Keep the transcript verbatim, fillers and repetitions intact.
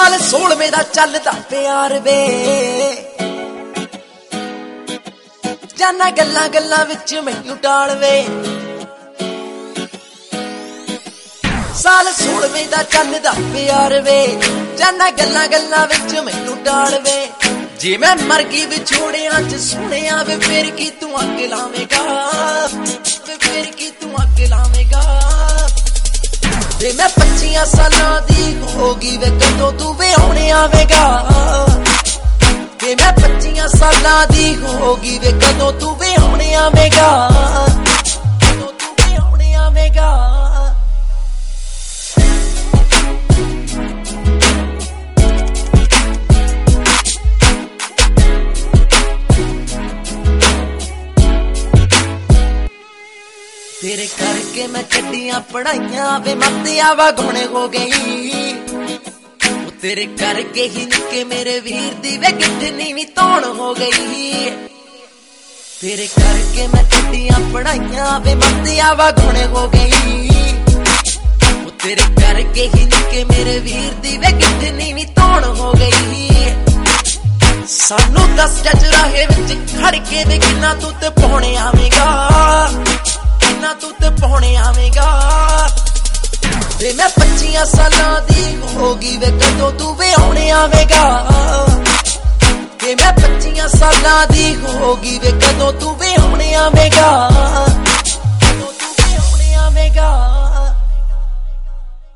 साल सोलहवें दा चलदा प्यार वे जाना गल्लां गल्लां विच मैनू टाल वे साल सोलहवें दा चलदा प्यार वे जाना गल्लां गल्लां विच मैनू टाल वे जे मैं मर गई विछोड़ियां च सुनिया वे फिर की तू अग लावेगा वे फिर की तू अग लावेगा वे मैं पच्चियां सालां दी होगी वे कदों तू वे आने आवेगा वे मैं पच्चियां सालां दी होगी वे कदों तू वे आने आवेगा कदों तू वे आने आवेगा तेरे करके मैं छड्डियां पढ़ाइयां वे मतिया वागुणे हो गई तेरे करके ही निके मेरे वीर दी वे कितनी भी तौण हो गई तेरे करके मैं छड्डियां पढ़ाइयां वे मतिया वागुणे हो गई तेरे करके ही निके मेरे वीर दी वे कितनी भी तौण हो गई सानू दस चराहे विच खड़ के वे किन्ना तू ते पौणे आवेगा ना तू ते पौने आवेगा वे मैं पच्चियां सालां दी होगी वे कदों तू वे आने आवेगा वे मैं पच्चियां सालां दी होगी वे कदों तू वे आने आवेगा।